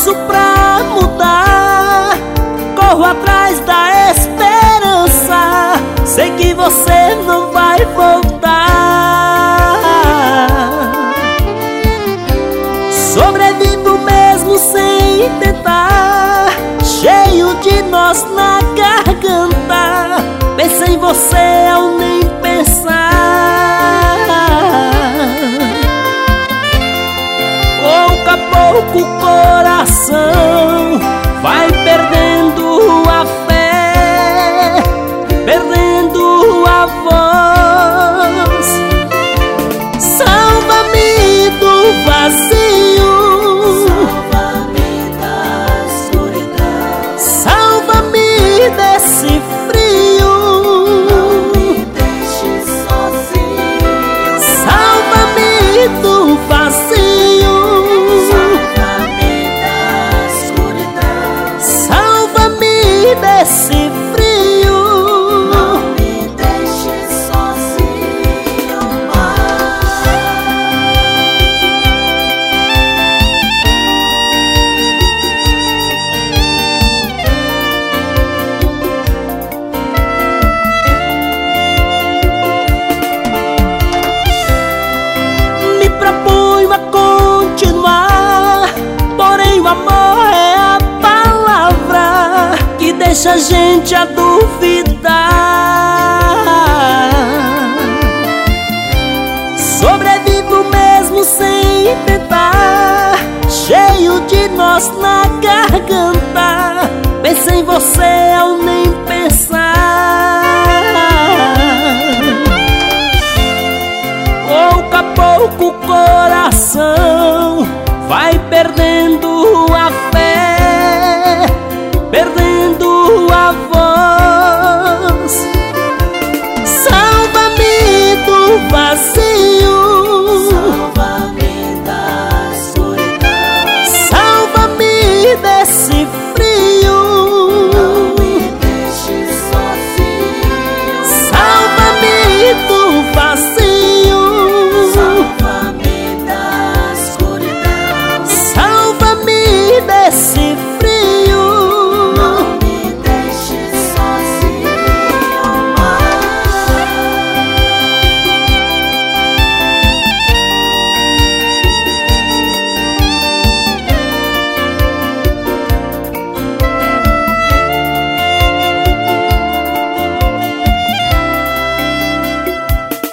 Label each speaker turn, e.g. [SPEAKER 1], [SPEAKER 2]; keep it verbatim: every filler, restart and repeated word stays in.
[SPEAKER 1] faço pra mudar? Corro atrás da esperança, sei que você não vai voltar. Sobrevivo mesmo sem tentar, cheio de nós na garganta. Pensei em você ao nem pensar. Pouco a pouco o coração vai perdendo a fé, perdendo a voz. Salva-me do vazio,
[SPEAKER 2] salva-me da escuridão,
[SPEAKER 1] salva-me desse frio,
[SPEAKER 2] não me deixe sozinho.
[SPEAKER 1] salva-me do vazio,
[SPEAKER 2] Salva-me da escuridão,
[SPEAKER 1] salva-me desse frio.
[SPEAKER 2] não me deixe sozinho mais.
[SPEAKER 1] Me proponho a continuar, porém o amor é a palavra que deixa a gente a duvidar. Sobrevivo mesmo sem tentar, cheio de nós na garganta. Pensei em você ao nem pensar. Pouco a pouco o coração vai perdendo